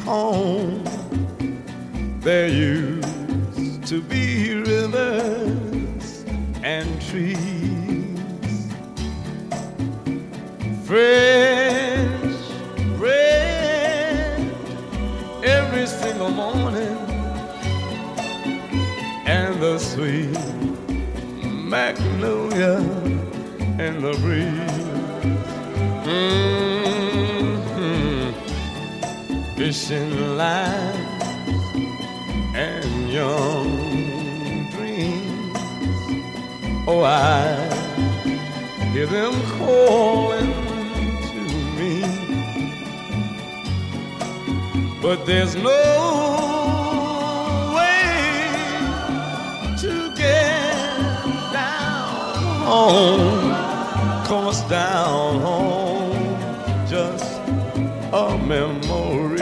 home. There used to be rivers and trees, fresh bread every single morning, and the sweet magnolia in the breeze. Fishing lines and young dreams. Oh, I hear them calling to me, but there's no way to get down home, 'cause down home just a memory.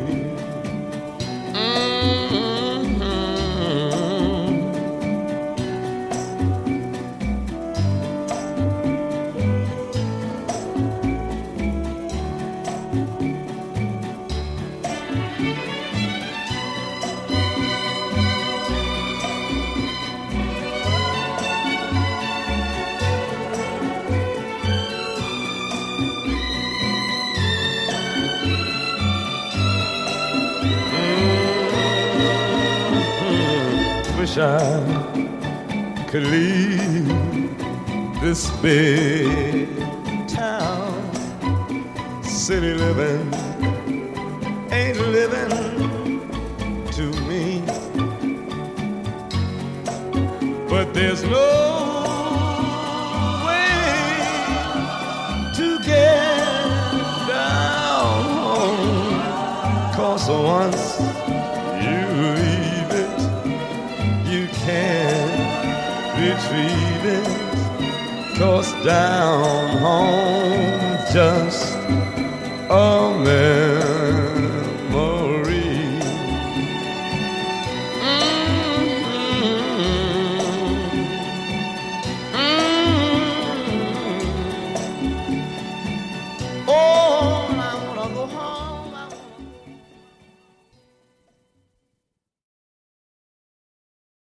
Wish I could leave this big town. City living ain't living to me, but there's no way to get down home, 'cause once you leave it, you can't retrieve it, 'cause down home just a mess.